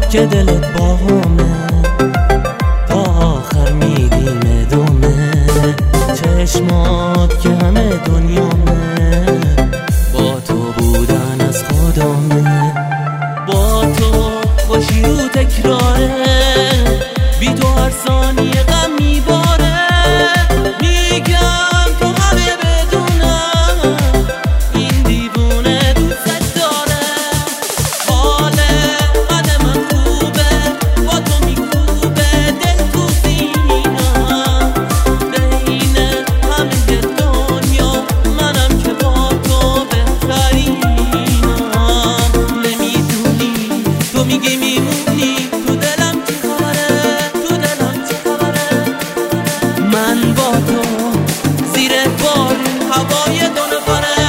که دلت با همه، تا آخر میدیم ادامه. چشمات که همه دنیامه، با تو بودن از خودمه. با تو خوشی رو تکراره، بی تو هر ثانیه غم میباره. میگم تو همه بدونم، این دیوونه دوست داره. حال من خوبه، با تو میکوبه دل تو سینم. بین همه دنیا منم که با تو بهترینم. نمیدونی تو میگی میمونی، تو دلم چی خبره، تو دلم چی خبره. من با تو زیر بارون هوای دو نفره.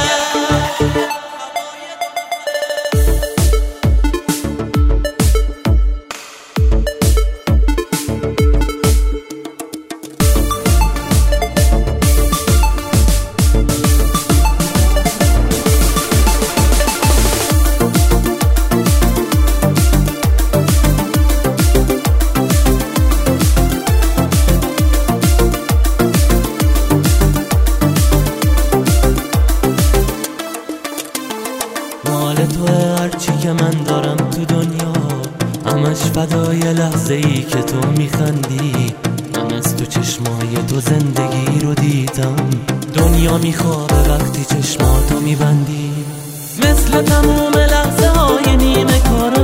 مال توه هرچی که من دارم تو دنیا، همش فدای لحظه ای که تو میخندی. من از تو چشمای تو زندگی رو دیدم، دنیا میخوابه وقتی چشماتو میبندی. مثل تموم لحظه های نیمه کارا